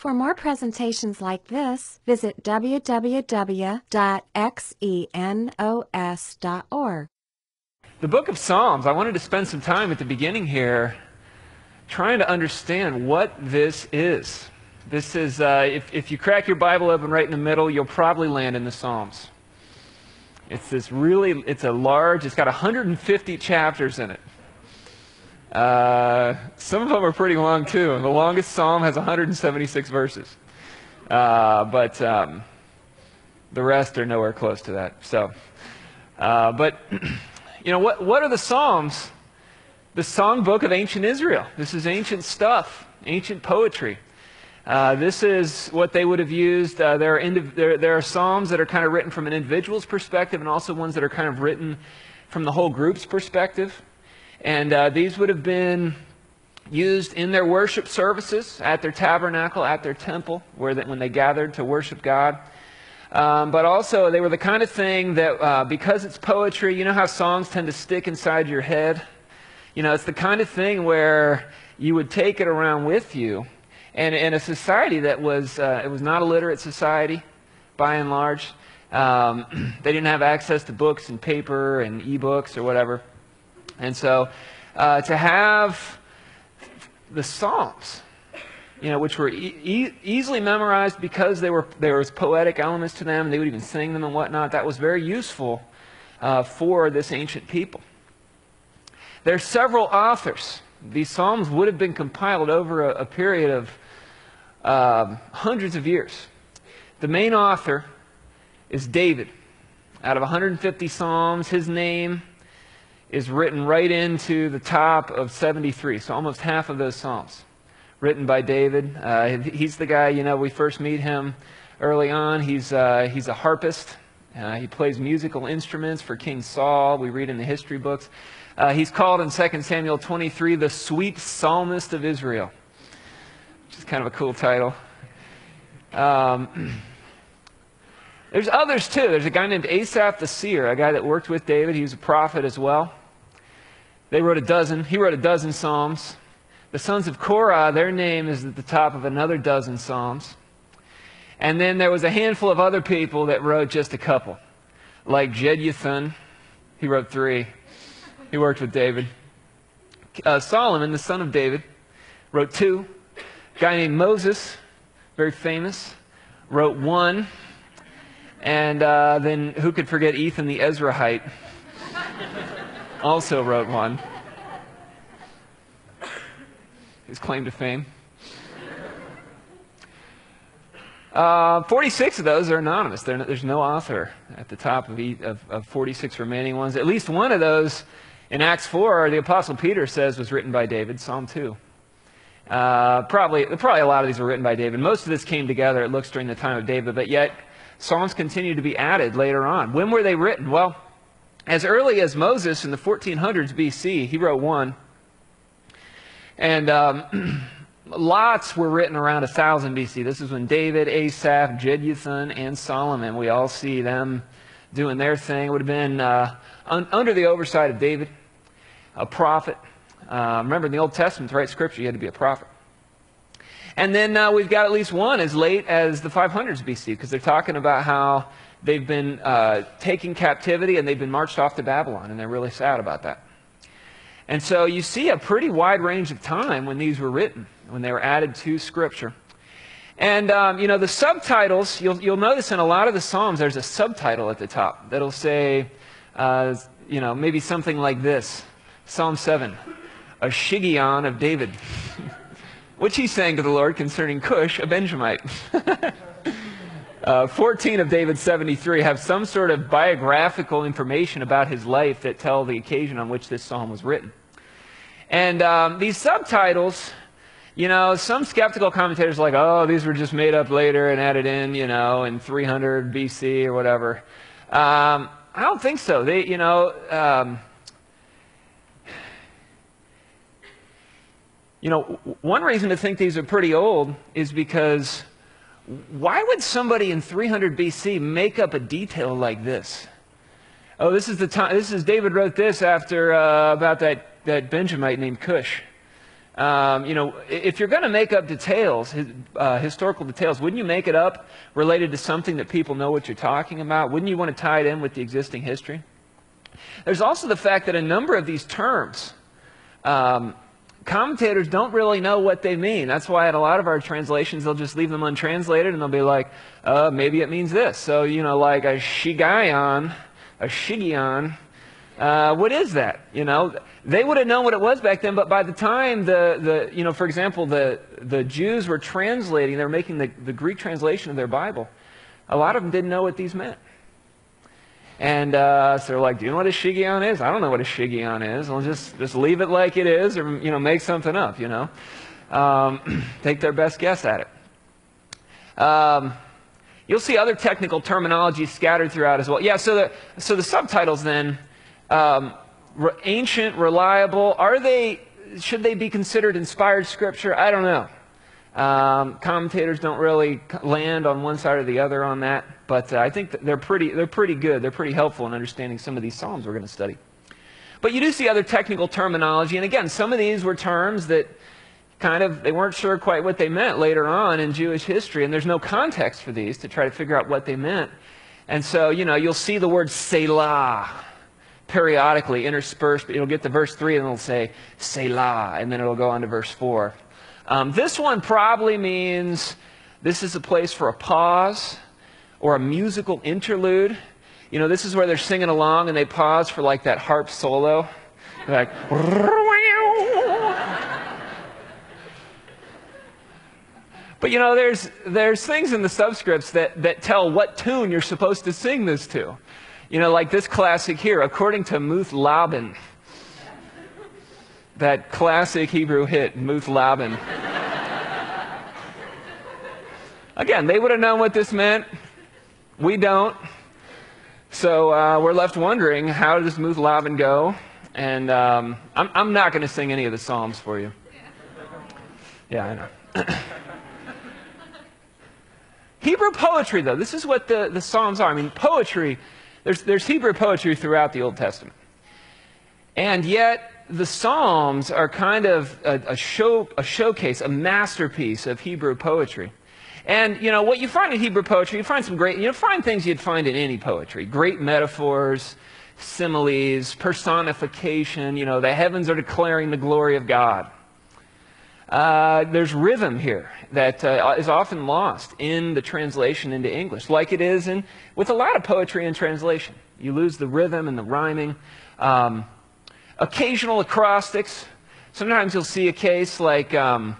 For more presentations like this, visit www.xenos.org. The book of Psalms, I wanted to spend some time at the beginning here trying to understand what this is. This is, if you crack your Bible open right in the middle, you'll probably land in the Psalms. It's it's a large, it's got 150 chapters in it. Some of them are pretty long too. The longest Psalm has 176 verses. But the rest are nowhere close to that. So, but, you know, what are the Psalms? The songbook of ancient Israel. This is ancient stuff, ancient poetry. This is what they would have used. There are psalms that are kind of written from an individual's perspective and also ones that are kind of written from the whole group's perspective. And these would have been used in their worship services, at their tabernacle, at their temple, when they gathered to worship God. But also, they were the kind of thing that, because it's poetry, you know how songs tend to stick inside your head? You know, it's the kind of thing where you would take it around with you. And in a society that was, it was not a literate society, by and large. They didn't have access to books and paper and e-books or whatever. And so, to have the Psalms, you know, which were easily memorized because there was poetic elements to them, they would even sing them and whatnot, that was very useful for this ancient people. There are several authors. These Psalms would have been compiled over a period of hundreds of years. The main author is David. Out of 150 Psalms, his name is written right into the top of 73, so almost half of those Psalms written by David. He's the guy, you know, we first meet him early on. He's a harpist. He plays musical instruments for King Saul. We read in the history books. He's called in 2 Samuel 23 the sweet psalmist of Israel, which is kind of a cool title. There's others too. There's a guy named Asaph the seer, a guy that worked with David. He was a prophet as well. He wrote a dozen Psalms. The sons of Korah, their name is at the top of another dozen Psalms. And then there was a handful of other people that wrote just a couple, like Jeduthun. He wrote 3. He worked with David. Solomon, the son of David, wrote 2. A guy named Moses, very famous, wrote 1. And then who could forget Ethan the Ezrahite? Also wrote 1. His claim to fame. 46 of those are anonymous. There's no author at the top of 46 remaining ones. At least one of those in Acts 4, the Apostle Peter says was written by David, Psalm 2. Probably a lot of these were written by David. Most of this came together, it looks, during the time of David, but yet Psalms continue to be added later on. When were they written? Well, as early as Moses in the 1400s BC, he wrote 1. And lots were written around 1000 BC. This is when David, Asaph, Jeduthun, and Solomon, we all see them doing their thing. It would have been under the oversight of David, a prophet. Remember, in the Old Testament, to write Scripture, you had to be a prophet. And then we've got at least one as late as the 500s BC, because they're talking about how they've been taken captivity and they've been marched off to Babylon, and they're really sad about that. And so you see a pretty wide range of time when these were written, when they were added to Scripture. And, you know, the subtitles, you'll notice in a lot of the Psalms there's a subtitle at the top that'll say, you know, maybe something like this. Psalm 7, a Shiggaion of David, which he sang to the Lord concerning Cush, a Benjamite. 14 of David's 73 have some sort of biographical information about his life that tell the occasion on which this psalm was written. And these subtitles, you know, some skeptical commentators are like, oh, these were just made up later and added in, you know, in 300 BC or whatever. I don't think so. They, you know, one reason to think these are pretty old is because why would somebody in 300 BC make up a detail like this? Oh, this is the time. This is David wrote this after about that Benjamite named Cush. If you're going to make up details, historical details, wouldn't you make it up related to something that people know what you're talking about? Wouldn't you want to tie it in with the existing history? There's also the fact that a number of these terms, commentators don't really know what they mean. That's why in a lot of our translations, they'll just leave them untranslated, and they'll be like, maybe it means this. So, like a shigion, what is that? They would have known what it was back then, but by the time for example, the Jews were translating, they were making the Greek translation of their Bible, a lot of them didn't know what these meant. And so they're like, do you know what a shigion is? I don't know what a shigion is. I'll just leave it like it is, or make something up, Take their best guess at it. You'll see other technical terminology scattered throughout as well. Yeah, so the subtitles then, ancient, reliable, should they be considered inspired scripture? I don't know. Commentators don't really land on one side or the other on that, but I think that they're pretty good. They're pretty helpful in understanding some of these Psalms we're going to study. But you do see other technical terminology, and again, some of these were terms that they weren't sure quite what they meant later on in Jewish history, and there's no context for these to try to figure out what they meant. And so, you'll see the word Selah periodically interspersed. It'll get to verse 3 and it'll say Selah, and then it'll go on to verse 4. This one probably means this is a place for a pause or a musical interlude. This is where they're singing along and they pause for like that harp solo. They're like, but there's things in the subscripts that tell what tune you're supposed to sing this to. Like this classic here, according to Muth Labben. That classic Hebrew hit, Muth Labben. Again, they would have known what this meant. We don't. So we're left wondering, how does Muth Labben go? And I'm not going to sing any of the Psalms for you. Yeah, I know. Hebrew poetry, though, this is what the Psalms are. I mean, poetry, there's Hebrew poetry throughout the Old Testament. And yet, the Psalms are kind of a showcase, a masterpiece of Hebrew poetry. And, what you find in Hebrew poetry, you find some great, find things you'd find in any poetry. Great metaphors, similes, personification, the heavens are declaring the glory of God. There's rhythm here that is often lost in the translation into English, like it is with a lot of poetry in translation. You lose the rhythm and the rhyming. Occasional acrostics. Sometimes you'll see a case like Psalm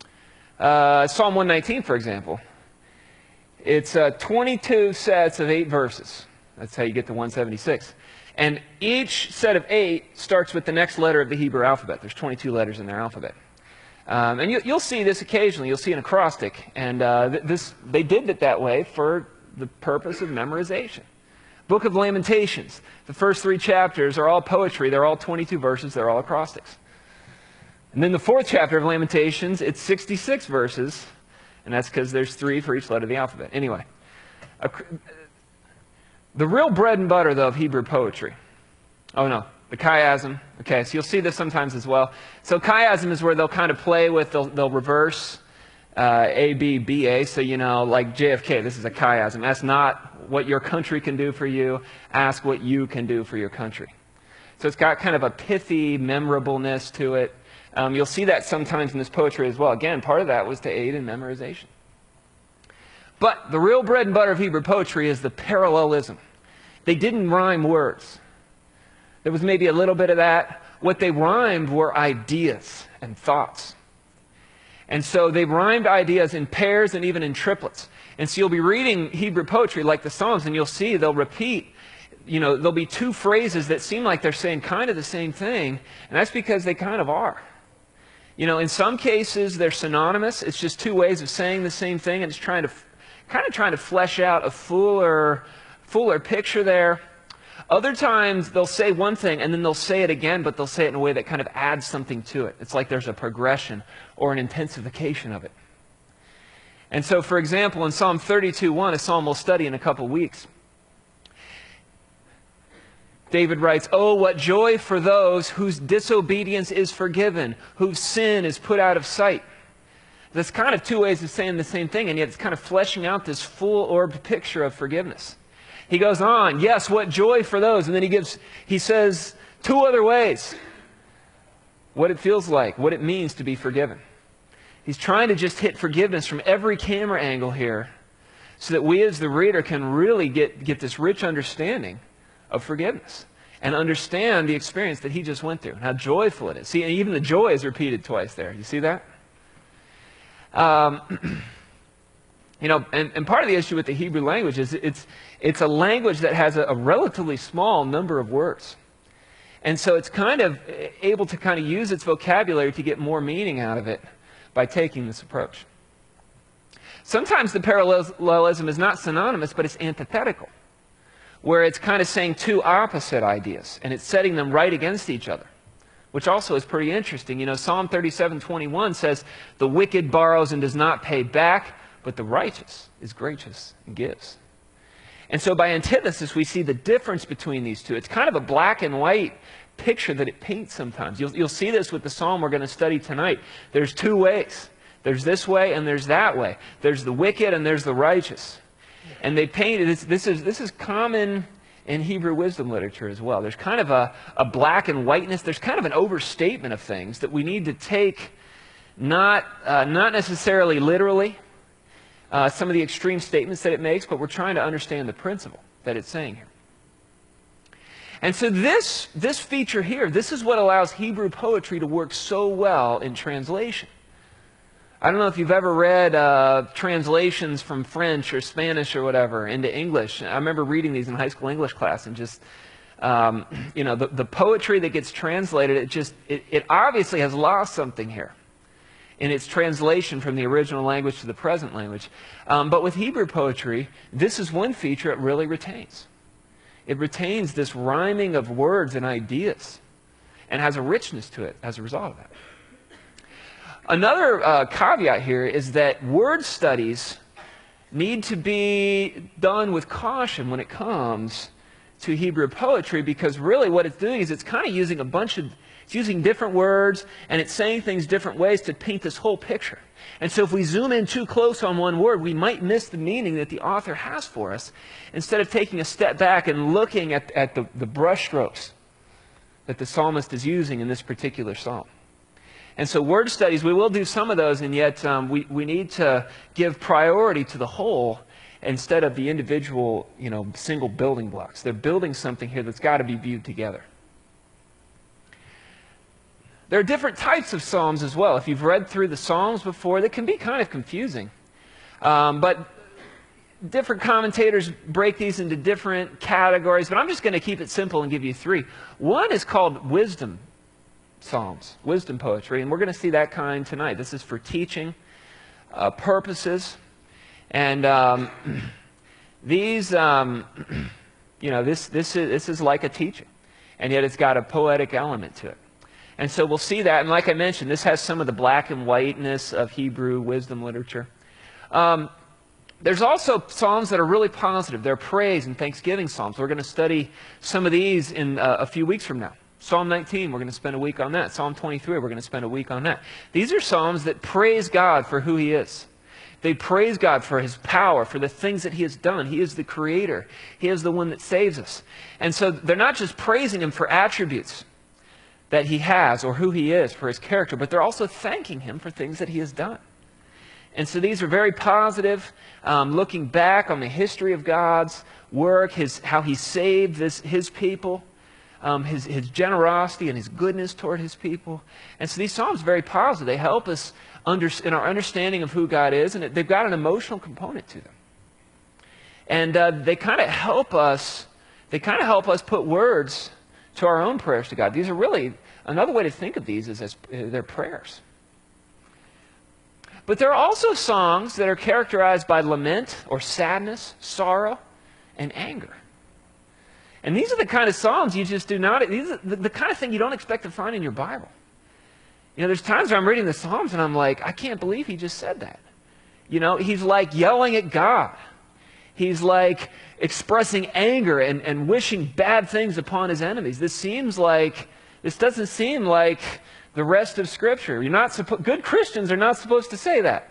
119, for example. It's 22 sets of 8 verses. That's how you get to 176. And each set of 8 starts with the next letter of the Hebrew alphabet. There's 22 letters in their alphabet. And you'll see this occasionally. You'll see an acrostic. And they did it that way for the purpose of memorization. Book of Lamentations. The first 3 chapters are all poetry. They're all 22 verses. They're all acrostics. And then the 4th chapter of Lamentations, it's 66 verses. And that's because there's 3 for each letter of the alphabet. Anyway, the real bread and butter, though, of Hebrew poetry. Oh, no. The chiasm. Okay, so you'll see this sometimes as well. So chiasm is where they'll kind of play with, they'll reverse A, B, B, A. So, like JFK, this is a chiasm. That's not what your country can do for you. Ask what you can do for your country. So it's got kind of a pithy memorableness to it. You'll see that sometimes in this poetry as well. Again, part of that was to aid in memorization. But the real bread and butter of Hebrew poetry is the parallelism. They didn't rhyme words. There was maybe a little bit of that. What they rhymed were ideas and thoughts. And so they rhymed ideas in pairs and even in triplets. And so you'll be reading Hebrew poetry like the Psalms, and you'll see they'll repeat. There'll be 2 phrases that seem like they're saying kind of the same thing, and that's because they kind of are. In some cases, they're synonymous. It's just 2 ways of saying the same thing, and it's trying to flesh out a fuller picture there. Other times, they'll say one thing, and then they'll say it again, but they'll say it in a way that kind of adds something to it. It's like there's a progression or an intensification of it. And so, for example, in Psalm 32:1, a psalm we'll study in a couple weeks, David writes, "Oh, what joy for those whose disobedience is forgiven, whose sin is put out of sight." That's kind of two ways of saying the same thing, and yet it's kind of fleshing out this full-orbed picture of forgiveness. He goes on, yes, what joy for those, and then he says two other ways what it feels like, what it means to be forgiven. He's trying to just hit forgiveness from every camera angle here so that we as the reader can really get this rich understanding of forgiveness and understand the experience that he just went through and how joyful it is. See, even the joy is repeated twice there. You see that? You know, and part of the issue with the Hebrew language is it's a language that has a relatively small number of words. And so it's kind of able to kind of use its vocabulary to get more meaning out of it by taking this approach. Sometimes the parallelism is not synonymous, but it's antithetical, where it's kind of saying two opposite ideas, and it's setting them right against each other, which also is pretty interesting. You know, Psalm 37:21 says, "The wicked borrows and does not pay back, but the righteous is gracious and gives." And so by antithesis, we see the difference between these two. It's kind of a black and white picture that it paints sometimes. You'll see this with the psalm we're going to study tonight. There's two ways. There's this way and there's that way. There's the wicked and there's the righteous. And they paint it. This is common in Hebrew wisdom literature as well. There's kind of a black and whiteness. There's kind of an overstatement of things that we need to take not necessarily literally, some of the extreme statements that it makes, but we're trying to understand the principle that it's saying here. And so this feature here, this is what allows Hebrew poetry to work so well in translation. I don't know if you've ever read translations from French or Spanish or whatever into English. I remember reading these in high school English class and just, you know, the poetry that gets translated, it obviously has lost something here in its translation from the original language to the present language. But with Hebrew poetry, this is one feature it really retains. It retains this rhyming of words and ideas and has a richness to it as a result of that. Another caveat here is that word studies need to be done with caution when it comes to Hebrew poetry, because really what it's doing is it's kind of using it's using different words, and it's saying things different ways to paint this whole picture. And so if we zoom in too close on one word, we might miss the meaning that the author has for us, instead of taking a step back and looking at the brushstrokes that the psalmist is using in this particular psalm. And so word studies, we will do some of those, and yet we need to give priority to the whole instead of the individual, you know, single building blocks. They're building something here that's got to be viewed together. There are different types of psalms as well. If you've read through the Psalms before, they can be kind of confusing. But different commentators break these into different categories, but I'm just going to keep it simple and give you three. One is called wisdom psalms, wisdom poetry, and we're going to see that kind tonight. This is for teaching purposes. And these, you know, this is like a teaching, and yet it's got a poetic element to it. And so we'll see that. And like I mentioned, this has some of the black and whiteness of Hebrew wisdom literature. There's also psalms that are really positive. They're praise and thanksgiving psalms. We're going to study some of these in a few weeks from now. Psalm 19, we're going to spend a week on that. Psalm 23, we're going to spend a week on that. These are psalms that praise God for who He is. They praise God for His power, for the things that He has done. He is the Creator. He is the one that saves us. And so they're not just praising Him for attributes that He has or who He is, for His character, but they're also thanking Him for things that He has done. And so these are very positive, looking back on the history of God's work, how He saved His people, His generosity and His goodness toward His people. And so these psalms are very positive. They help us in our understanding of who God is, and they've got an emotional component to them. And they kind of help us put words to our own prayers to God. These are really, another way to think of these is as they're prayers. But there are also songs that are characterized by lament or sadness, sorrow, and anger. And these are the kind of psalms you just do not, these are the kind of thing you don't expect to find in your Bible. You know, there's times where I'm reading the Psalms and I'm like, I can't believe he just said that. You know, he's like yelling at God. He's like expressing anger and wishing bad things upon his enemies. This doesn't seem like the rest of Scripture. Good Christians are not supposed to say that.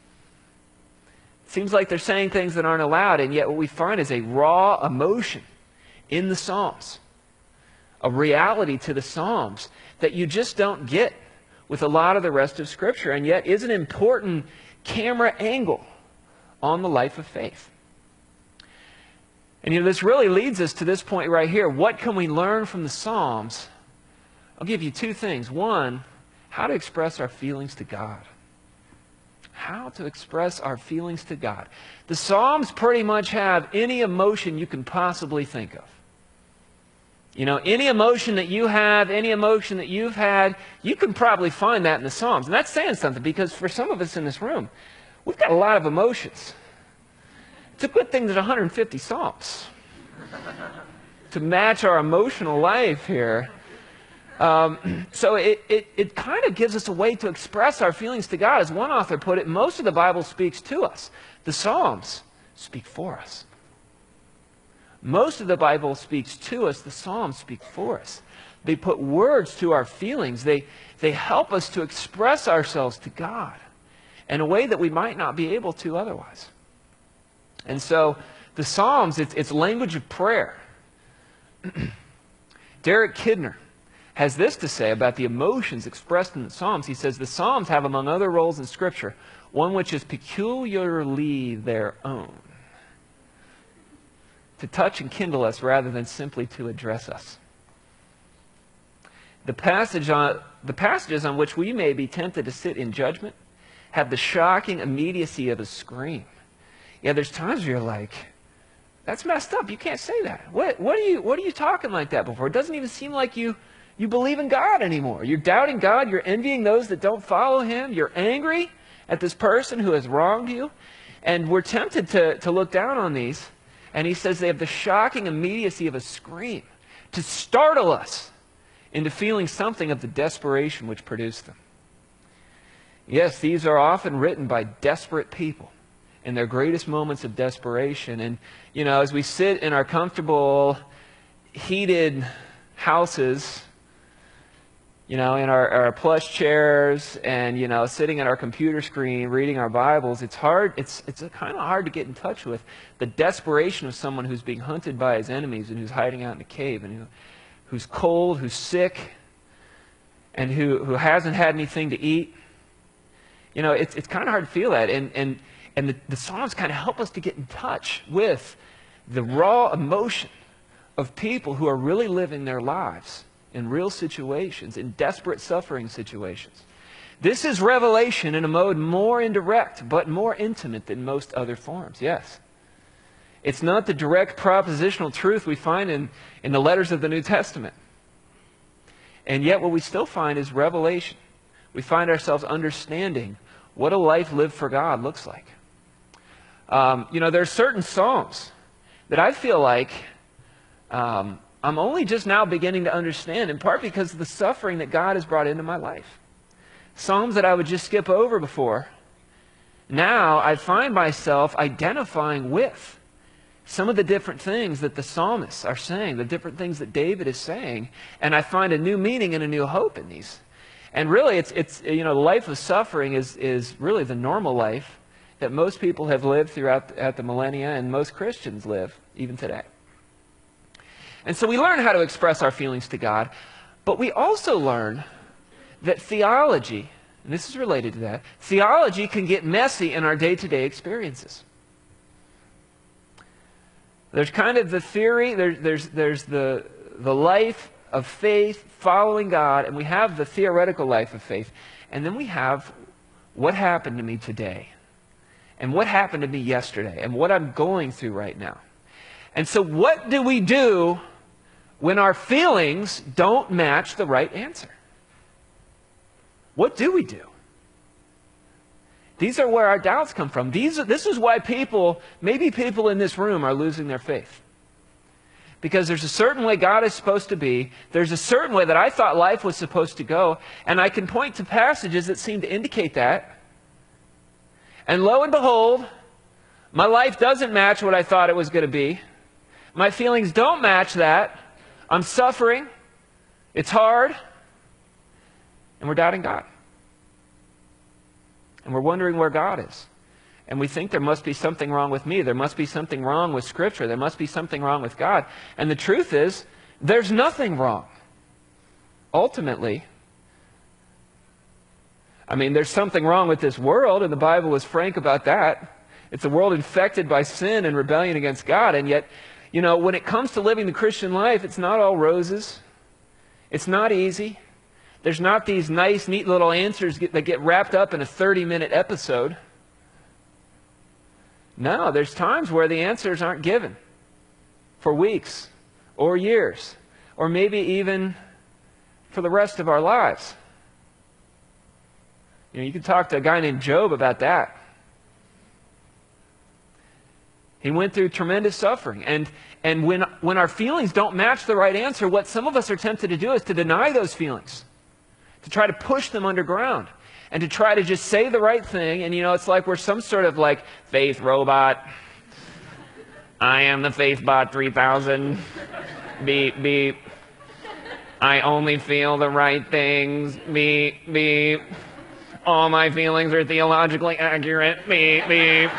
It seems like they're saying things that aren't allowed, and yet what we find is a raw emotion in the Psalms, a reality to the Psalms that you just don't get with a lot of the rest of Scripture, and yet is an important camera angle on the life of faith. And this really leads us to this point right here. What can we learn from the Psalms? I'll give you two things. One, how to express our feelings to God. How to express our feelings to God. The Psalms pretty much have any emotion you can possibly think of. Any emotion that you have, any emotion that you've had, you can probably find that in the Psalms. And that's saying something, because for some of us in this room, we've got a lot of emotions. It's a good thing there's 150 Psalms to match our emotional life here. So it kind of gives us a way to express our feelings to God. As one author put it, most of the Bible speaks to us. The Psalms speak for us. Most of the Bible speaks to us. The Psalms speak for us. They put words to our feelings. They help us to express ourselves to God in a way that we might not be able to otherwise. And so the Psalms, it's language of prayer. Derek Kidner has this to say about the emotions expressed in the Psalms. He says, the Psalms have, among other roles in Scripture, one which is peculiarly their own, to touch and kindle us rather than simply to address us. The passages on which we may be tempted to sit in judgment have the shocking immediacy of a scream. Yeah, there's times where you're like, that's messed up. You can't say that. What are you talking like that before? It doesn't even seem like you believe in God anymore. You're doubting God. You're envying those that don't follow Him. You're angry at this person who has wronged you. And we're tempted to look down on these. And he says they have the shocking immediacy of a scream to startle us into feeling something of the desperation which produced them. Yes, these are often written by desperate people in their greatest moments of desperation. And, as we sit in our comfortable, heated houses, in our plush chairs and, sitting at our computer screen, reading our Bibles, it's hard. It's kind of hard to get in touch with the desperation of someone who's being hunted by his enemies and who's hiding out in a cave and who's cold, who's sick, and who hasn't had anything to eat. It's kind of hard to feel that. And the Psalms kind of help us to get in touch with the raw emotion of people who are really living their lives in real situations, in desperate suffering situations. This is revelation in a mode more indirect, but more intimate than most other forms, yes. It's not the direct propositional truth we find in the letters of the New Testament. And yet what we still find is revelation. We find ourselves understanding what a life lived for God looks like. There are certain Psalms that I feel like I'm only just now beginning to understand, in part because of the suffering that God has brought into my life. Psalms that I would just skip over before. Now I find myself identifying with some of the different things that the psalmists are saying, the different things that David is saying, and I find a new meaning and a new hope in these. And really, it's the life of suffering is really the normal life that most people have lived throughout the millennia, and most Christians live even today. And so we learn how to express our feelings to God, but we also learn that theology, and this is related to that, theology can get messy in our day-to-day experiences. There's kind of the theory, there's the life of faith, following God, and we have the theoretical life of faith. And then we have what happened to me today, and what happened to me yesterday, and what I'm going through right now. And so what do we do when our feelings don't match the right answer? What do we do? These are where our doubts come from. This is why maybe people in this room are losing their faith. Because there's a certain way God is supposed to be. There's a certain way that I thought life was supposed to go. And I can point to passages that seem to indicate that. And lo and behold, My life doesn't match what I thought it was going to be. My feelings don't match that. I'm suffering. It's hard. And we're doubting God. And we're wondering where God is. And we think there must be something wrong with me. There must be something wrong with Scripture. There must be something wrong with God. And the truth is, there's nothing wrong. Ultimately, there's something wrong with this world, and the Bible is frank about that. It's a world infected by sin and rebellion against God. And yet, when it comes to living the Christian life, it's not all roses. It's not easy. There's not these nice, neat little answers that get wrapped up in a 30-minute episode. No, there's times where the answers aren't given for weeks or years or maybe even for the rest of our lives. You can talk to a guy named Job about that. He went through tremendous suffering. And when our feelings don't match the right answer, what some of us are tempted to do is to deny those feelings, to try to push them underground, and to try to just say the right thing. And, it's like we're some sort of faith robot. I am the faith bot 3000. Beep, beep. I only feel the right things. Beep, beep. All my feelings are theologically accurate. Beep, beep.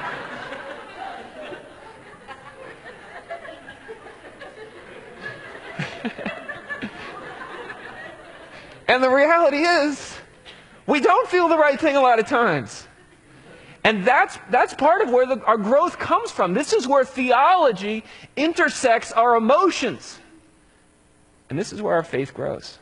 And the reality is, we don't feel the right thing a lot of times. And that's part of where our growth comes from. This is where theology intersects our emotions. And this is where our faith grows.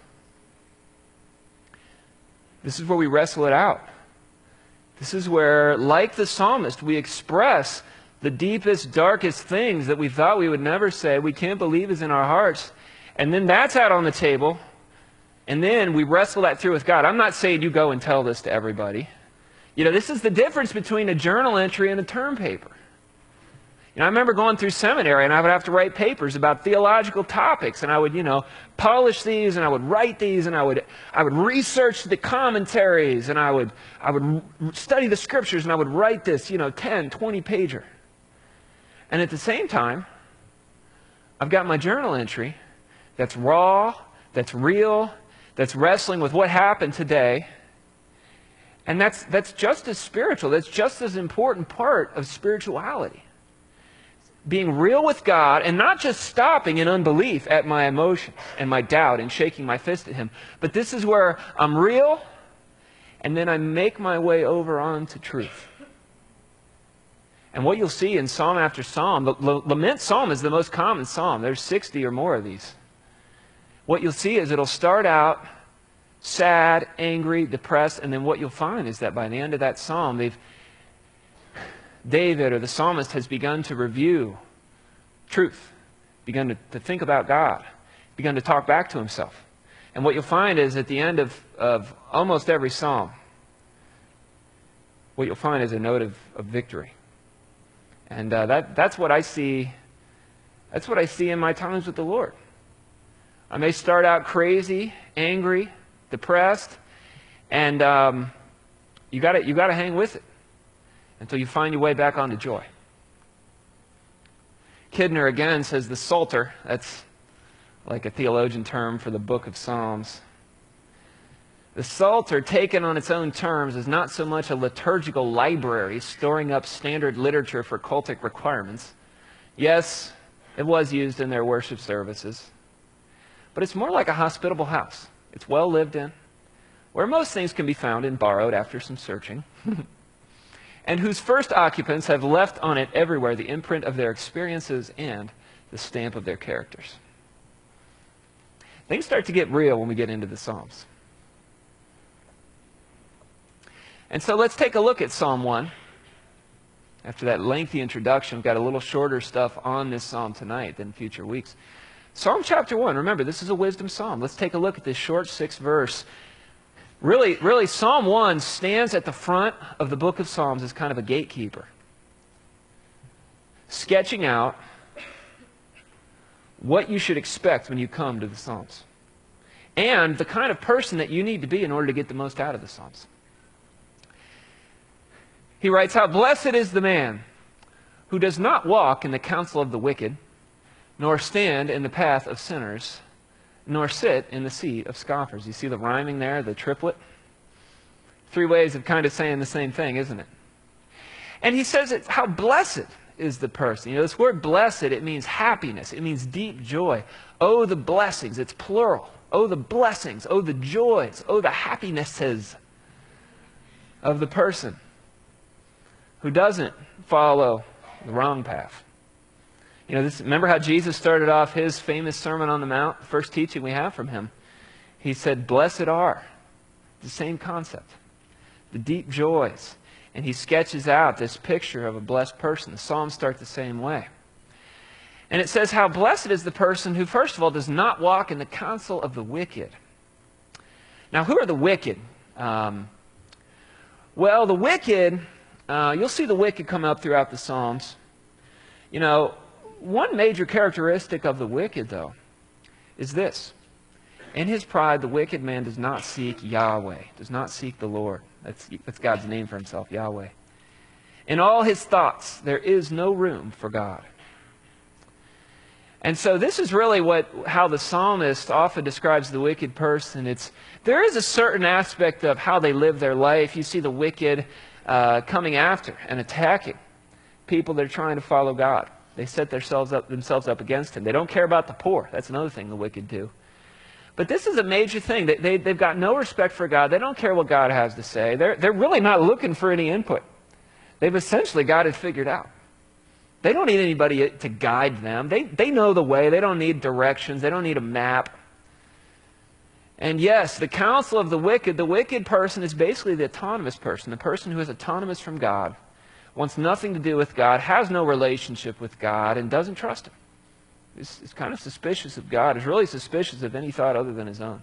This is where we wrestle it out. This is where, like the psalmist, we express the deepest, darkest things that we thought we would never say, we can't believe is in our hearts. And then that's out on the table. And then we wrestle that through with God. I'm not saying you go and tell this to everybody. This is the difference between a journal entry and a term paper. I remember going through seminary, and I would have to write papers about theological topics, and I would, polish these, and I would write these, and I would research the commentaries, and I would study the Scriptures, and I would write this, 10, 20 pager. And at the same time, I've got my journal entry that's raw, that's real, that's wrestling with what happened today. And that's just as spiritual. That's just as important part of spirituality. Being real with God and not just stopping in unbelief at my emotion and my doubt and shaking my fist at Him. But this is where I'm real, and then I make my way over onto truth. And what you'll see in psalm after psalm, the lament psalm is the most common psalm. There's 60 or more of these. What you'll see is it'll start out sad, angry, depressed, and then what you'll find is that by the end of that psalm, David or the psalmist has begun to review truth, begun to think about God, begun to talk back to himself. And what you'll find is at the end of almost every psalm, what you'll find is a note of victory. And that's what I see. That's what I see in my times with the Lord. I may start out crazy, angry, depressed, and you got to hang with it until you find your way back onto joy. Kidner again says the Psalter, that's like a theologian term for the book of Psalms. The Psalter, taken on its own terms, is not so much a liturgical library storing up standard literature for cultic requirements. Yes, it was used in their worship services. But it's more like a hospitable house. It's well lived in, where most things can be found and borrowed after some searching, and whose first occupants have left on it everywhere the imprint of their experiences and the stamp of their characters. Things start to get real when we get into the Psalms. And so let's take a look at Psalm 1. After that lengthy introduction, we've got a little shorter stuff on this psalm tonight than future weeks. Psalm chapter 1, remember, this is a wisdom psalm. Let's take a look at this short 6th verse. Really, Psalm 1 stands at the front of the book of Psalms as kind of a gatekeeper, sketching out what you should expect when you come to the Psalms, and the kind of person that you need to be in order to get the most out of the Psalms. He writes, "How blessed is the man who does not walk in the counsel of the wicked, nor stand in the path of sinners, nor sit in the seat of scoffers. You see the rhyming there, the triplet? 3 ways of kind of saying the same thing, isn't it? And he says how blessed is the person. You know, this word blessed, it means happiness. It means deep joy. Oh, the blessings. It's plural. Oh, the blessings. Oh, the joys. Oh, the happinesses of the person who doesn't follow the wrong path. You know, remember how Jesus started off his famous Sermon on the Mount, the first teaching we have from him. He said, blessed are. The same concept. The deep joys. And he sketches out this picture of a blessed person. The Psalms start the same way. And it says how blessed is the person who, first of all, does not walk in the counsel of the wicked. Now, who are the wicked? Well, the wicked, you'll see the wicked come up throughout the Psalms. You know, one major characteristic of the wicked, though, is this. In his pride, the wicked man does not seek Yahweh, does not seek the Lord. That's God's name for himself, Yahweh. In all his thoughts, there is no room for God. And so this is really how the psalmist often describes the wicked person. There is a certain aspect of how they live their life. You see the wicked coming after and attacking people that are trying to follow God. They set themselves up against him. They don't care about the poor. That's another thing the wicked do. But this is a major thing. They've got no respect for God. They don't care what God has to say. They're really not looking for any input. They've essentially got it figured out. They don't need anybody to guide them. They know the way. They don't need directions. They don't need a map. And yes, the counsel of the wicked person is basically the autonomous person, the person who is autonomous from God, wants nothing to do with God, has no relationship with God, and doesn't trust him. Is kind of suspicious of God, is really suspicious of any thought other than his own.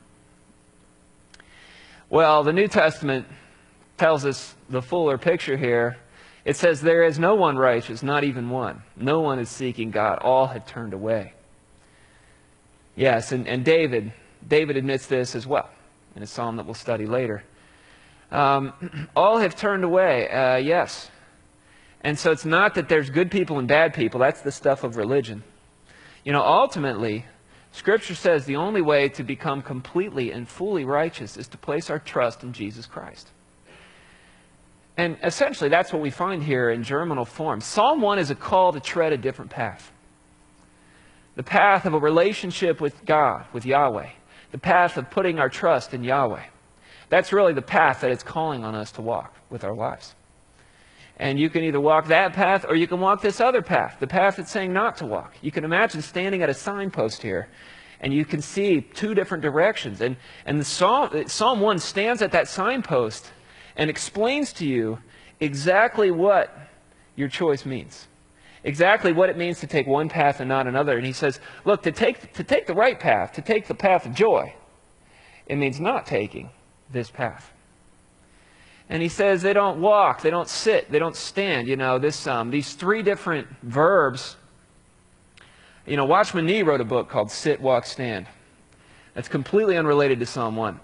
Well, the New Testament tells us the fuller picture here. It says, there is no one righteous, not even one. No one is seeking God. All have turned away. Yes, and David admits this as well in a psalm that we'll study later. All have turned away, yes. And so it's not that there's good people and bad people. That's the stuff of religion. You know, ultimately, Scripture says the only way to become completely and fully righteous is to place our trust in Jesus Christ. And essentially, that's what we find here in germinal form. Psalm 1 is a call to tread a different path. The path of a relationship with God, with Yahweh. The path of putting our trust in Yahweh. That's really the path that it's calling on us to walk with our lives. And you can either walk that path or you can walk this other path, the path it's saying not to walk. You can imagine standing at a signpost here, and you can see 2 different directions. And the Psalm 1 stands at that signpost and explains to you exactly what your choice means. Exactly what it means to take one path and not another. And he says, look, to take the right path, to take the path of joy, it means not taking this path. And he says they don't walk, they don't sit, they don't stand. You know, these 3 different verbs. You know, Watchman Nee wrote a book called Sit, Walk, Stand. That's completely unrelated to Psalm 1.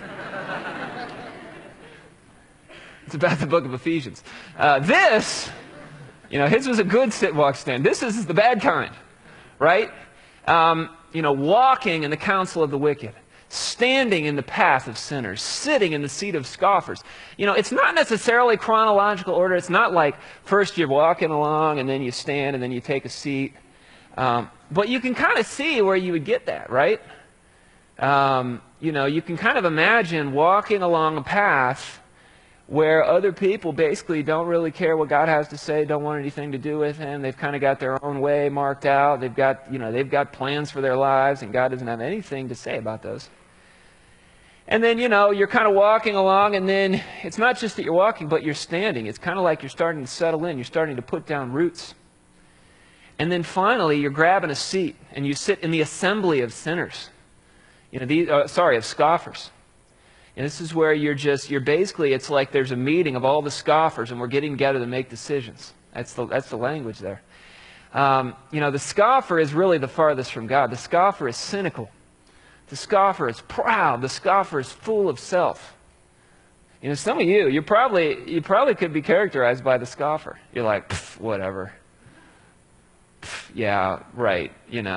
It's about the book of Ephesians. His was a good sit, walk, stand. This is the bad kind, right? Walking in the counsel of the wicked. Standing in the path of sinners, sitting in the seat of scoffers. You know, it's not necessarily chronological order. It's not like first you're walking along and then you stand and then you take a seat. But you can kind of see where you would get that, right? You can kind of imagine walking along a path where other people basically don't really care what God has to say, don't want anything to do with him. They've kind of got their own way marked out. They've got plans for their lives, and God doesn't have anything to say about those. And then, you're kind of walking along, and then it's not just that you're walking, but you're standing. It's kind of like you're starting to settle in. You're starting to put down roots. And then finally, you're grabbing a seat, and you sit in the assembly of sinners. Of scoffers. And this is where it's like there's a meeting of all the scoffers, and we're getting together to make decisions. That's the language there. The scoffer is really the farthest from God. The scoffer is cynical. The scoffer is proud. The scoffer is full of self. Some of you probably could be characterized by the scoffer. You're like, whatever. yeah, right,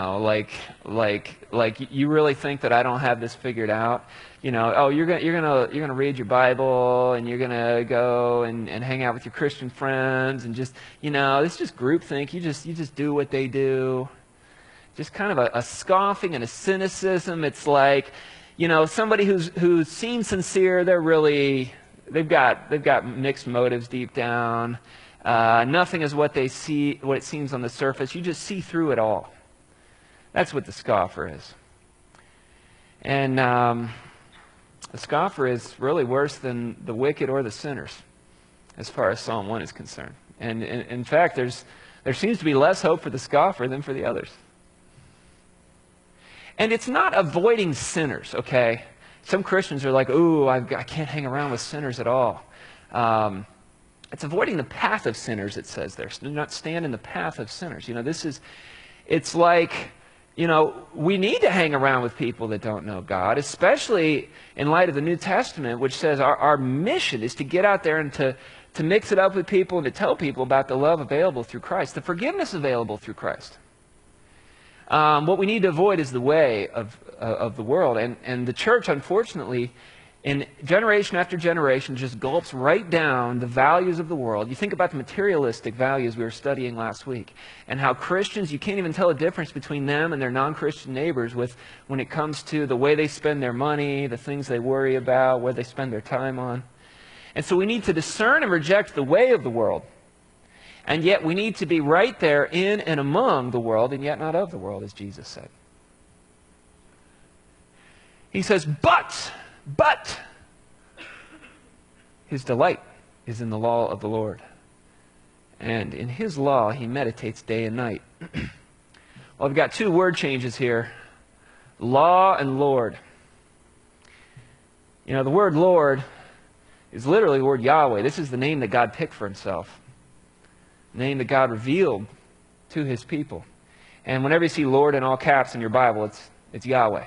like you really think that I don't have this figured out? Oh, you're gonna read your Bible, and you're gonna go and hang out with your Christian friends, and just, it's just groupthink. You just do what they do. Just kind of a scoffing and a cynicism. It's like, somebody who seems sincere, they've got mixed motives deep down. Nothing is what it seems on the surface. You just see through it all. That's what the scoffer is. And the scoffer is really worse than the wicked or the sinners, as far as Psalm 1 is concerned. And in fact, there seems to be less hope for the scoffer than for the others. And it's not avoiding sinners, okay? Some Christians are like, ooh, I can't hang around with sinners at all. It's avoiding the path of sinners, it says there. Do not stand in the path of sinners. It's like, we need to hang around with people that don't know God, especially in light of the New Testament, which says our mission is to get out there and to mix it up with people and to tell people about the love available through Christ, the forgiveness available through Christ. What we need to avoid is the way of the world. And the church, unfortunately, in generation after generation, just gulps right down the values of the world. You think about the materialistic values we were studying last week, and how Christians, you can't even tell a difference between them and their non-Christian neighbors when it comes to the way they spend their money, the things they worry about, where they spend their time on. And so we need to discern and reject the way of the world. And yet we need to be right there in and among the world, and yet not of the world, as Jesus said. He says, but his delight is in the law of the Lord, and in his law he meditates day and night. Well, I've got two word changes here, law and Lord. The word Lord is literally the word Yahweh. This is the name that God picked for himself, the name that God revealed to his people. And whenever you see Lord in all caps in your Bible, it's Yahweh.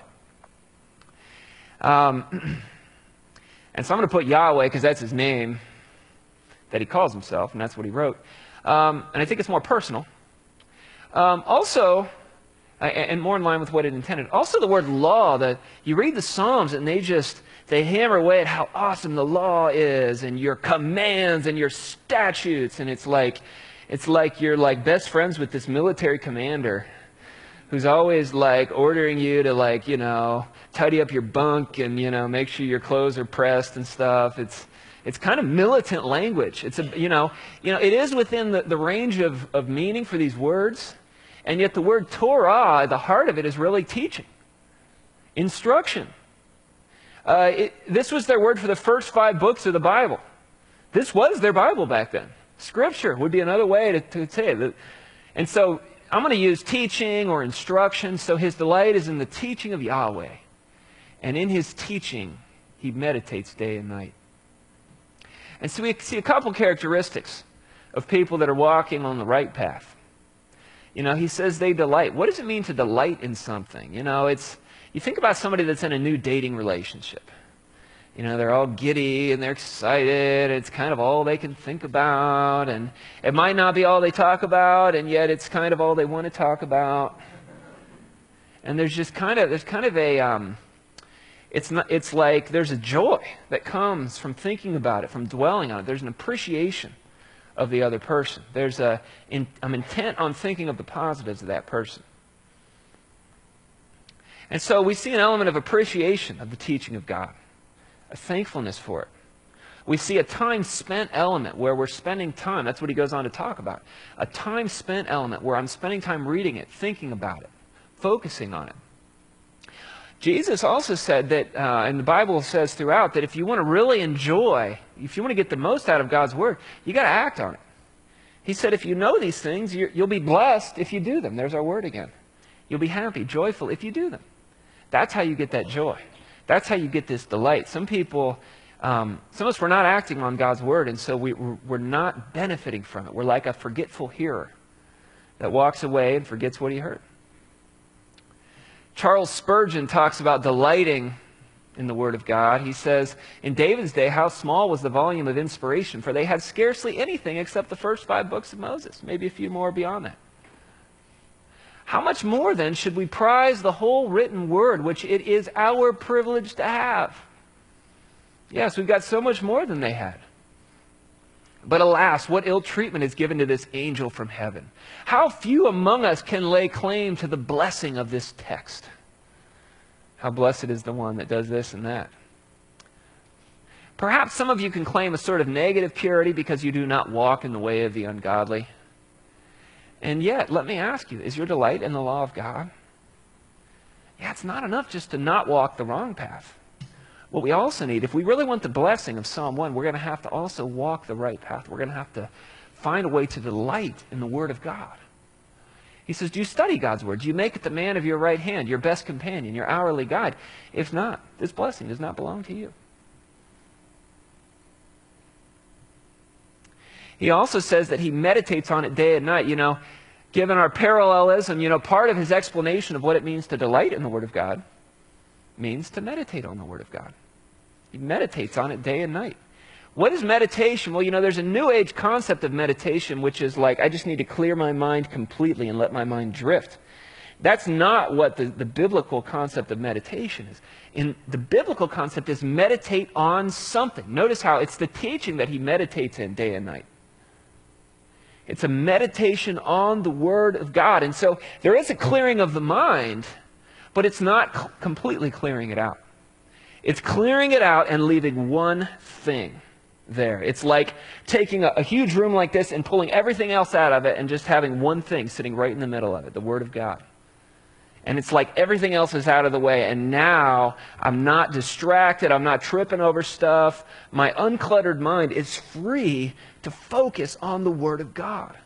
And so I'm going to put Yahweh because that's his name that he calls himself, and that's what he wrote. And I think it's more personal. Also, and more in line with what it intended. Also, the word law, that you read the Psalms and they hammer away at how awesome the law is, and your commands and your statutes, and it's like you're like best friends with this military commander who's always like ordering you to tidy up your bunk and make sure your clothes are pressed and stuff. It's kind of militant language. It's it is within the range of meaning for these words, and yet the word Torah, the heart of it, is really teaching, instruction. This was their word for the first 5 books of the Bible. This was their Bible back then. Scripture would be another way to say it. And so I'm going to use teaching or instruction. So his delight is in the teaching of Yahweh. And in his teaching, he meditates day and night. And so we see a couple characteristics of people that are walking on the right path. He says they delight. What does it mean to delight in something? You think about somebody that's in a new dating relationship. They're all giddy and they're excited. It's kind of all they can think about. And it might not be all they talk about, and yet it's kind of all they want to talk about. And there's like there's a joy that comes from thinking about it, from dwelling on it. There's an appreciation of the other person. I'm intent on thinking of the positives of that person. And so we see an element of appreciation of the teaching of God, a thankfulness for it. We see a time spent element where we're spending time. That's what he goes on to talk about. A time spent element where I'm spending time reading it, thinking about it, focusing on it. Jesus also said that, and the Bible says throughout, that if you want to really enjoy, if you want to get the most out of God's Word, you got to act on it. He said if you know these things, you'll be blessed if you do them. There's our word again. You'll be happy, joyful if you do them. That's how you get that joy. That's how you get this delight. Some people, some of us, we're not acting on God's Word, and so we're not benefiting from it. We're like a forgetful hearer that walks away and forgets what he heard. Charles Spurgeon talks about delighting in the Word of God. He says, in David's day, how small was the volume of inspiration, for they had scarcely anything except the first 5 books of Moses, maybe a few more beyond that. How much more then should we prize the whole written word, which it is our privilege to have? Yes, we've got so much more than they had. But alas, what ill treatment is given to this angel from heaven? How few among us can lay claim to the blessing of this text? How blessed is the one that does this and that. Perhaps some of you can claim a sort of negative purity because you do not walk in the way of the ungodly. And yet, let me ask you, is your delight in the law of God? Yeah, it's not enough just to not walk the wrong path. What we also need, if we really want the blessing of Psalm 1, we're going to have to also walk the right path. We're going to have to find a way to delight in the Word of God. He says, do you study God's Word? Do you make it the man of your right hand, your best companion, your hourly guide? If not, this blessing does not belong to you. He also says that he meditates on it day and night. Given our parallelism, part of his explanation of what it means to delight in the Word of God means to meditate on the Word of God. He meditates on it day and night. What is meditation? Well, there's a New Age concept of meditation, which is like, I just need to clear my mind completely and let my mind drift. That's not what the biblical concept of meditation is. The biblical concept is meditate on something. Notice how it's the teaching that he meditates in day and night. It's a meditation on the Word of God. And so there is a clearing of the mind, but it's not completely clearing it out. It's clearing it out and leaving one thing there. It's like taking a huge room like this and pulling everything else out of it and just having one thing sitting right in the middle of it, the Word of God. And it's like everything else is out of the way, and now I'm not distracted, I'm not tripping over stuff. My uncluttered mind is free to focus on the Word of God.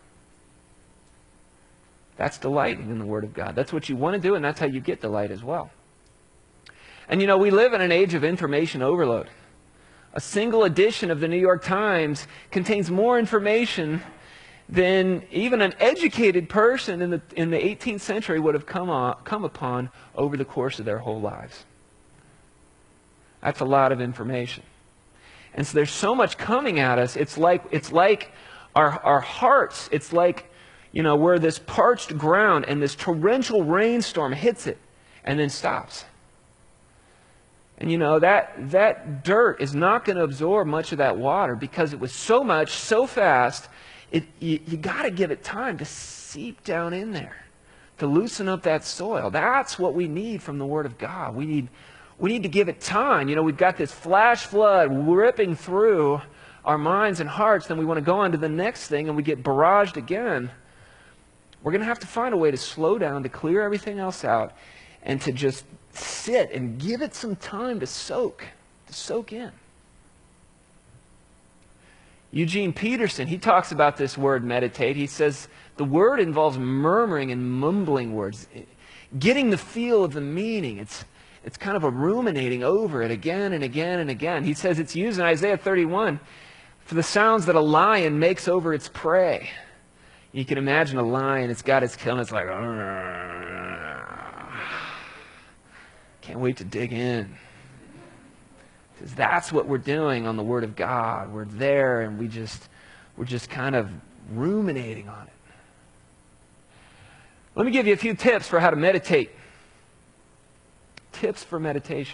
That's delighting in the Word of God. That's what you want to do, and that's how you get delight as well. And we live in an age of information overload. A single edition of the New York Times contains more information than even an educated person in the 18th century would have come upon over the course of their whole lives. That's a lot of information. And so there's so much coming at us. It's like our hearts, it's like, we're this parched ground and this torrential rainstorm hits it and then stops. And that dirt is not going to absorb much of that water because it was so much, so fast. You got to give it time to seep down in there, to loosen up that soil. That's what we need from the Word of God. We need to give it time. We've got this flash flood ripping through our minds and hearts. Then we want to go on to the next thing, and we get barraged again. We're going to have to find a way to slow down, to clear everything else out, and to just sit and give it some time to soak in. Eugene Peterson, he talks about this word meditate. He says the word involves murmuring and mumbling words, getting the feel of the meaning. It's kind of a ruminating over it again and again and again. He says it's used in Isaiah 31 for the sounds that a lion makes over its prey. You can imagine a lion, it's got its kill, and it's like, can't wait to dig in. Because that's what we're doing on the Word of God. We're there and we're just kind of ruminating on it. Let me give you a few tips for how to meditate. Tips for meditation.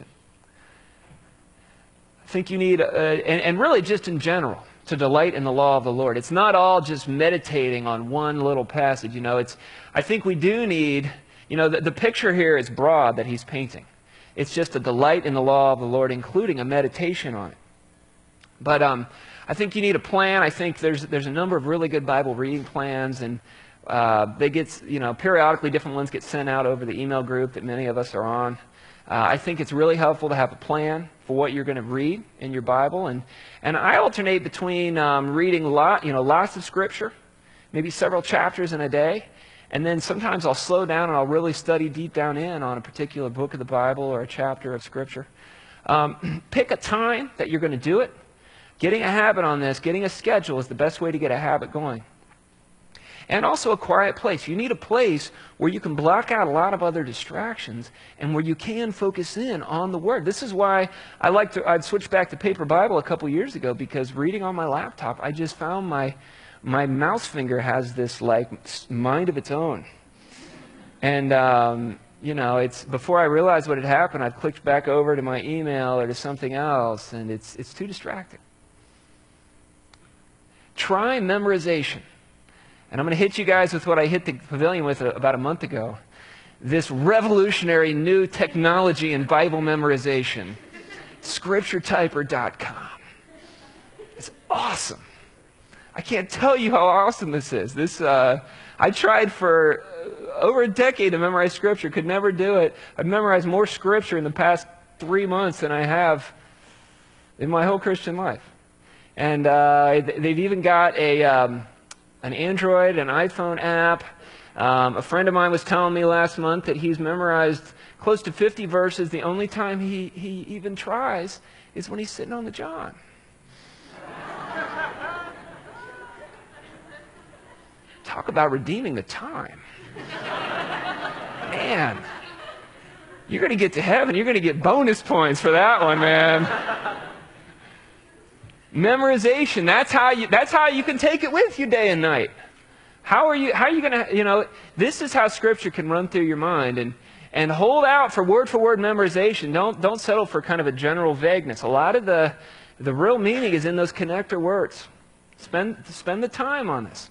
I think you need, and really just in general, to delight in the law of the Lord. It's not all just meditating on one little passage. I think we do need, the picture here is broad that he's painting. It's just a delight in the law of the Lord, including a meditation on it. But I think you need a plan. I think there's a number of really good Bible reading plans, and they get, periodically different ones get sent out over the email group that many of us are on. I think it's really helpful to have a plan for what you're going to read in your Bible, and I alternate between reading lots of Scripture, maybe several chapters in a day. And then sometimes I'll slow down and I'll really study deep down in on a particular book of the Bible or a chapter of Scripture. Pick a time that you're going to do it. Getting a habit on this, getting a schedule is the best way to get a habit going. And also a quiet place. You need a place where you can block out a lot of other distractions and where you can focus in on the Word. This is why I'd switched back to paper Bible a couple years ago, because reading on my laptop, I just found my mouse finger has this mind of its own. And, you know, it's before I realized what had happened, I'd clicked back over to my email or to something else, and it's too distracting. Try memorization. And I'm going to hit you guys with what I hit the pavilion with about a month ago. This revolutionary new technology in Bible memorization. ScriptureTyper.com. It's awesome. I can't tell you how awesome this is. I tried for over a decade to memorize Scripture, could never do it. I've memorized more Scripture in the past 3 months than I have in my whole Christian life. And they've even got an Android, an iPhone app. A friend of mine was telling me last month that he's memorized close to 50 verses. The only time he even tries is when he's sitting on the John. Talk about redeeming the time. Man, you're going to get to heaven. You're going to get bonus points for that one, man. Memorization, that's how you can take it with you day and night. How are you going to, you know, this is how Scripture can run through your mind, and hold out for word memorization. Don't settle for kind of a general vagueness. A lot of the real meaning is in those connector words. Spend the time on this.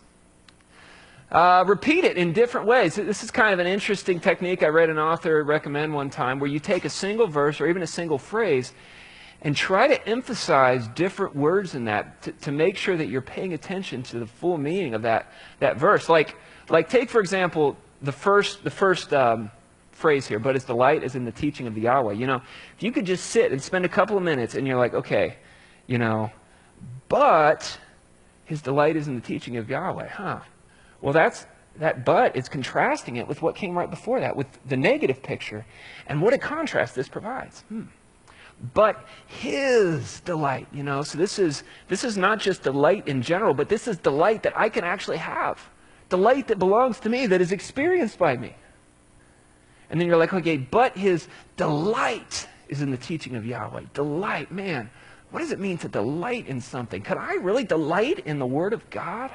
Repeat it in different ways. This is kind of an interesting technique I read an author recommend one time, where you take a single verse or even a single phrase and try to emphasize different words in that to make sure that you're paying attention to the full meaning of that verse. Like take, for example, the first phrase here, but his delight is in the teaching of the Yahweh. You know, if you could just sit and spend a couple of minutes and you're like, okay, you know, but his delight is in the teaching of Yahweh, huh? Well, that but is contrasting it with what came right before that, with the negative picture, and what a contrast this provides. But his delight, you know, so this is not just delight in general, but this is delight that I can actually have. Delight that belongs to me, that is experienced by me. And then you're like, okay, but his delight is in the teaching of Yahweh. Delight, man, what does it mean to delight in something? Could I really delight in the Word of God?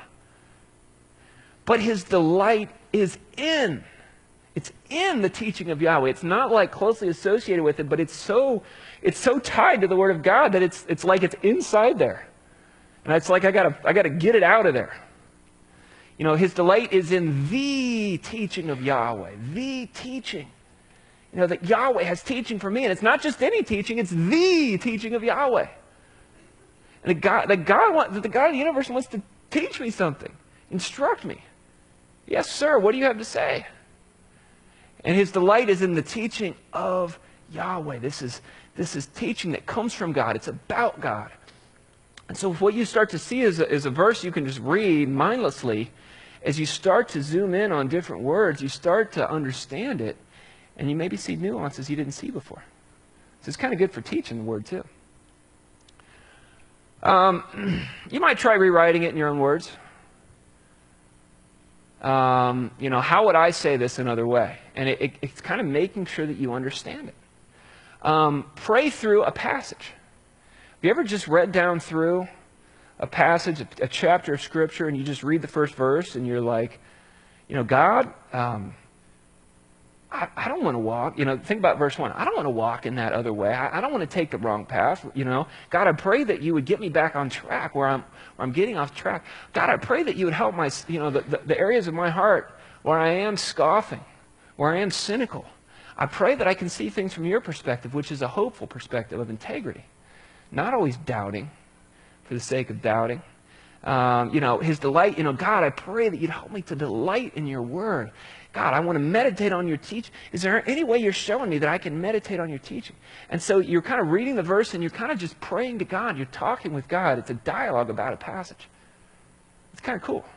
But his delight is in. It's in the teaching of Yahweh. It's not like closely associated with it, but it's so tied to the Word of God that it's like it's inside there. And it's like I gotta get it out of there. You know, his delight is in the teaching of Yahweh. The teaching. You know, that Yahweh has teaching for me. And it's not just any teaching, it's the teaching of Yahweh. And the God of the universe wants to teach me something. Instruct me. Yes, sir, what do you have to say? And his delight is in the teaching of Yahweh. This is teaching that comes from God. It's about God. And so what you start to see is a verse you can just read mindlessly. As you start to zoom in on different words, you start to understand it, and you maybe see nuances you didn't see before. So it's kind of good for teaching the Word too. You might try rewriting it in your own words. You know, how would I say this another way? And it's kind of making sure that you understand it. Pray through a passage. Have you ever just read down through a passage, a chapter of Scripture, and you just read the first verse, and you're like, you know, God, I don't want to walk. You know, think about verse 1. I don't want to walk in that other way. I don't want to take the wrong path. You know, God, I pray that you would get me back on track where I'm getting off track. God, I pray that you would help my, you know, the areas of my heart where I am scoffing, where I am cynical. I pray that I can see things from your perspective, which is a hopeful perspective of integrity, not always doubting for the sake of doubting. You know, his delight, you know, God, I pray that you'd help me to delight in your word. God, I want to meditate on your teaching. Is there any way you're showing me that I can meditate on your teaching? And so you're kind of reading the verse and you're kind of just praying to God. You're talking with God. It's a dialogue about a passage. It's kind of cool.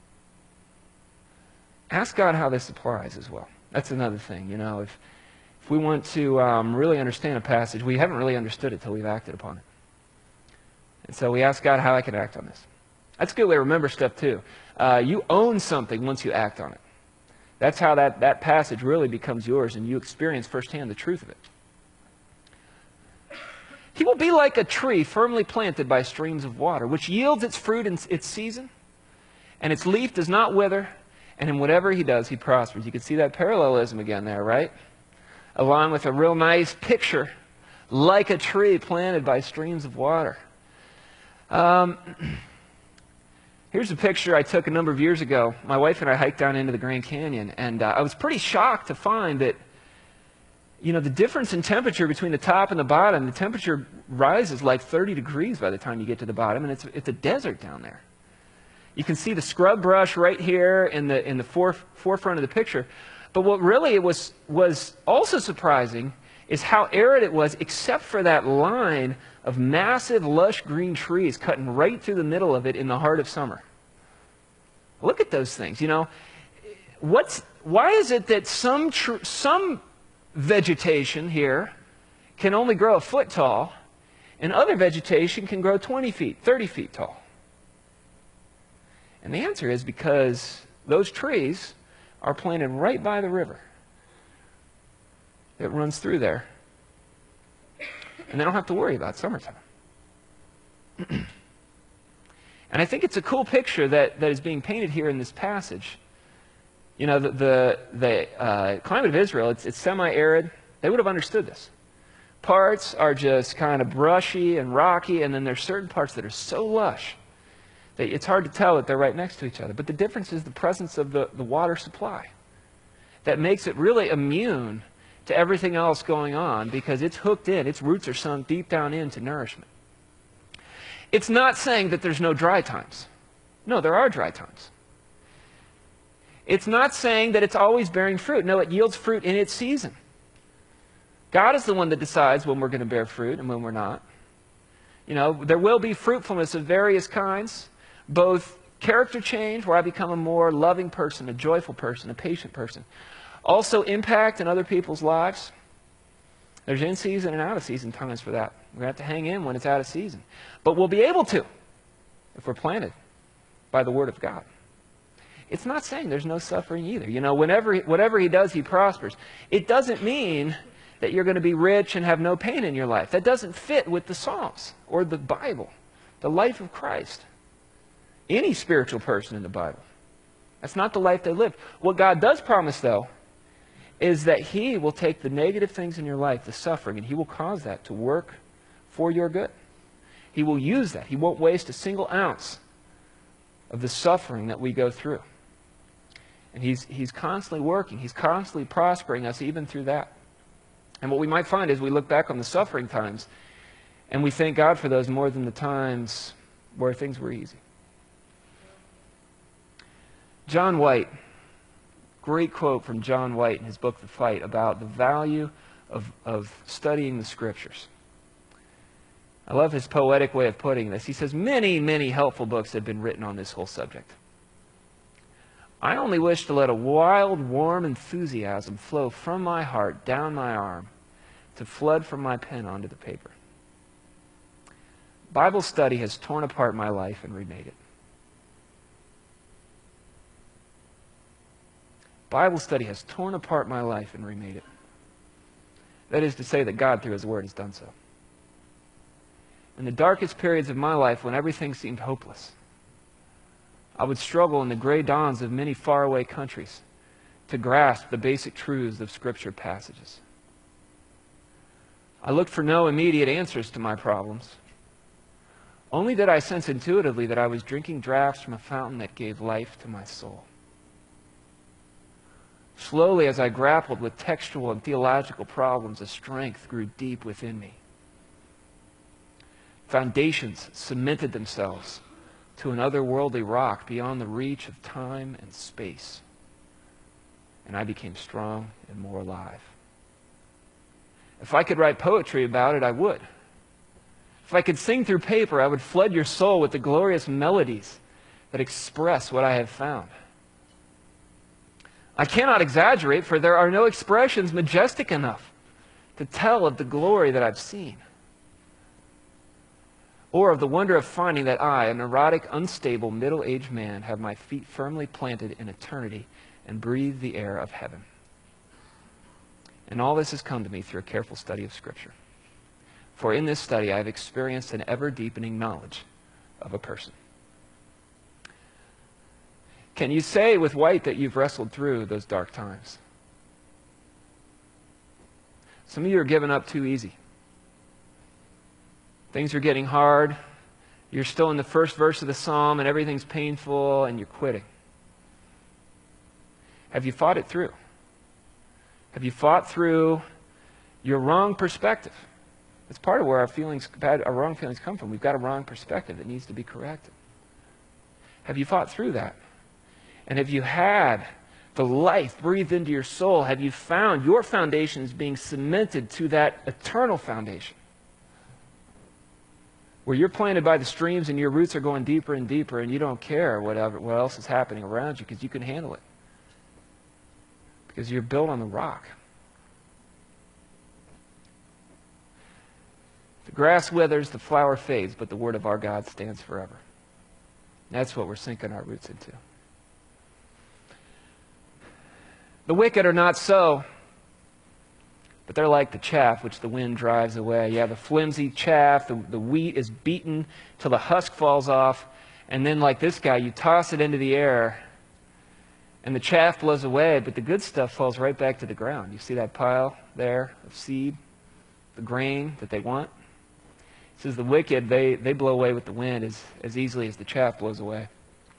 Ask God how this applies as well. That's another thing. You know, if we want to really understand a passage, we haven't really understood it till we've acted upon it. And so we ask God how I can act on this. That's a good way to remember stuff too. You own something once you act on it. That's how that passage really becomes yours, and you experience firsthand the truth of it. He will be like a tree firmly planted by streams of water, which yields its fruit in its season, and its leaf does not wither, And in whatever he does, he prospers. You can see that parallelism again there, right? Along with a real nice picture, like a tree planted by streams of water. Here's a picture I took a number of years ago. My wife and I hiked down into the Grand Canyon, and I was pretty shocked to find that, you know, the difference in temperature between the top and the bottom, the temperature rises like 30 degrees by the time you get to the bottom, and it's a desert down there. You can see the scrub brush right here in the forefront of the picture. But what really was also surprising is how arid it was, except for that line of massive, lush green trees cutting right through the middle of it in the heart of summer. Look at those things. You know, why is it that some vegetation here can only grow a foot tall, and other vegetation can grow 20 feet, 30 feet tall? And the answer is because those trees are planted right by the river that runs through there. And they don't have to worry about summertime. And I think it's a cool picture that is being painted here in this passage. You know, the climate of Israel, it's semi-arid. They would have understood this. Parts are just kind of brushy and rocky, and then there's certain parts that are so lush that it's hard to tell that they're right next to each other. But the difference is the presence of the water supply that makes it really immune to everything else going on because it's hooked in. Its roots are sunk deep down into nourishment. It's not saying that there's no dry times. No, there are dry times. It's not saying that it's always bearing fruit. No, it yields fruit in its season. God is the one that decides when we're going to bear fruit and when we're not. You know, there will be fruitfulness of various kinds, both character change, where I become a more loving person, a joyful person, a patient person. Also impact in other people's lives. There's in-season and out-of-season times for that. We're going to have to hang in when it's out of season. But we'll be able to if we're planted by the Word of God. It's not saying there's no suffering either. You know, whatever he does, he prospers. It doesn't mean that you're going to be rich and have no pain in your life. That doesn't fit with the Psalms or the Bible, the life of Christ. Any spiritual person in the Bible. That's not the life they lived. What God does promise, though, is that he will take the negative things in your life, the suffering, and he will cause that to work for your good. He will use that. He won't waste a single ounce of the suffering that we go through. And he's constantly working. He's constantly prospering us even through that. And what we might find is we look back on the suffering times and we thank God for those more than the times where things were easy. John White, great quote from John White in his book, The Fight, about the value of studying the Scriptures. I love his poetic way of putting this. He says, many, many helpful books have been written on this whole subject. I only wish to let a wild, warm enthusiasm flow from my heart down my arm to flood from my pen onto the paper. Bible study has torn apart my life and remade it. Bible study has torn apart my life and remade it. That is to say that God, through His Word, has done so. In the darkest periods of my life, when everything seemed hopeless, I would struggle in the gray dawns of many faraway countries to grasp the basic truths of Scripture passages. I looked for no immediate answers to my problems. Only did I sense intuitively that I was drinking draughts from a fountain that gave life to my soul. Slowly, as I grappled with textual and theological problems, a strength grew deep within me. Foundations cemented themselves to an otherworldly rock beyond the reach of time and space. And I became strong and more alive. If I could write poetry about it, I would. If I could sing through paper, I would flood your soul with the glorious melodies that express what I have found. I cannot exaggerate, for there are no expressions majestic enough to tell of the glory that I've seen, or of the wonder of finding that I, a neurotic, unstable, middle-aged man, have my feet firmly planted in eternity and breathe the air of heaven. And all this has come to me through a careful study of Scripture. For in this study I have experienced an ever-deepening knowledge of a person. Can you say with White that you've wrestled through those dark times? Some of you are giving up too easy. Things are getting hard. You're still in the first verse of the psalm and everything's painful and you're quitting. Have you fought it through? Have you fought through your wrong perspective? It's part of where our wrong feelings come from. We've got a wrong perspective that needs to be corrected. Have you fought through that? And have you had the life breathed into your soul? Have you found your foundations being cemented to that eternal foundation? Where you're planted by the streams and your roots are going deeper and deeper and you don't care what else is happening around you because you can handle it. Because you're built on the rock. The grass withers, the flower fades, but the word of our God stands forever. That's what we're sinking our roots into. The wicked are not so, but they're like the chaff which the wind drives away. You have the flimsy chaff, the wheat is beaten till the husk falls off, and then like this guy, you toss it into the air, and the chaff blows away, but the good stuff falls right back to the ground. You see that pile there of seed, the grain that they want? It says the wicked, they blow away with the wind as easily as the chaff blows away.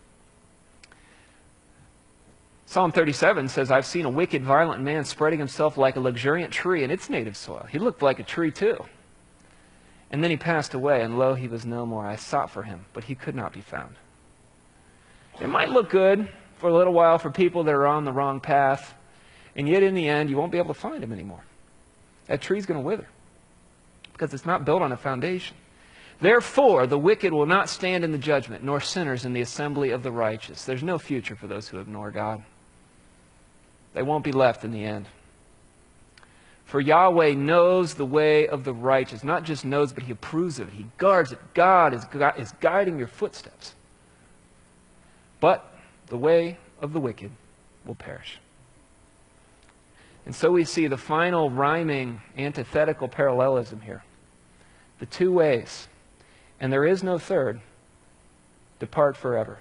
Psalm 37 says, I've seen a wicked, violent man spreading himself like a luxuriant tree in its native soil. He looked like a tree too. And then he passed away, and lo, he was no more. I sought for him, but he could not be found. It might look good for a little while for people that are on the wrong path, and yet in the end, you won't be able to find him anymore. That tree's going to wither because it's not built on a foundation. Therefore, the wicked will not stand in the judgment, nor sinners in the assembly of the righteous. There's no future for those who ignore God. They won't be left in the end. For Yahweh knows the way of the righteous. Not just knows, but he approves of it. He guards it. God is guiding your footsteps. But the way of the wicked will perish. And so we see the final rhyming antithetical parallelism here. The two ways, and there is no third, depart forever.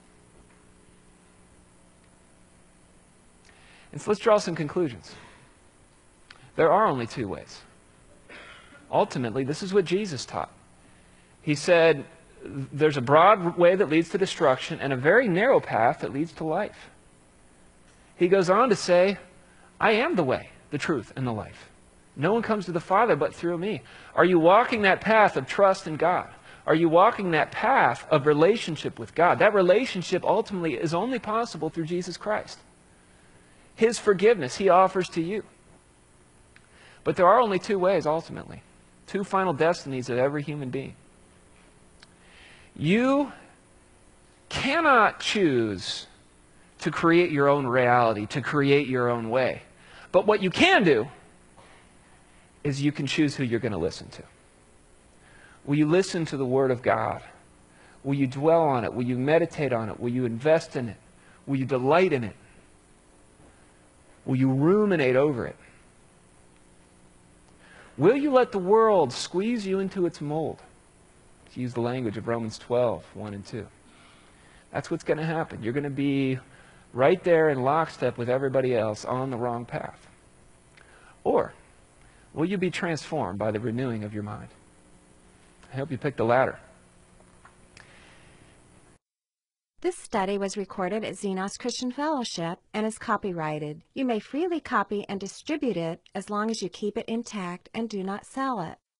And so let's draw some conclusions. There are only two ways. Ultimately, this is what Jesus taught. He said, there's a broad way that leads to destruction and a very narrow path that leads to life. He goes on to say, I am the way, the truth, and the life. No one comes to the Father but through me. Are you walking that path of trust in God? Are you walking that path of relationship with God? That relationship ultimately is only possible through Jesus Christ. His forgiveness he offers to you. But there are only two ways ultimately. Two final destinies of every human being. You cannot choose to create your own reality, to create your own way. But what you can do is you can choose who you're going to listen to. Will you listen to the Word of God? Will you dwell on it? Will you meditate on it? Will you invest in it? Will you delight in it? Will you ruminate over it? Will you let the world squeeze you into its mold? To use the language of Romans 12, 1 and 2. That's what's going to happen. You're going to be right there in lockstep with everybody else on the wrong path. Or will you be transformed by the renewing of your mind? I hope you pick the latter. This study was recorded at Xenos Christian Fellowship and is copyrighted. You may freely copy and distribute it as long as you keep it intact and do not sell it.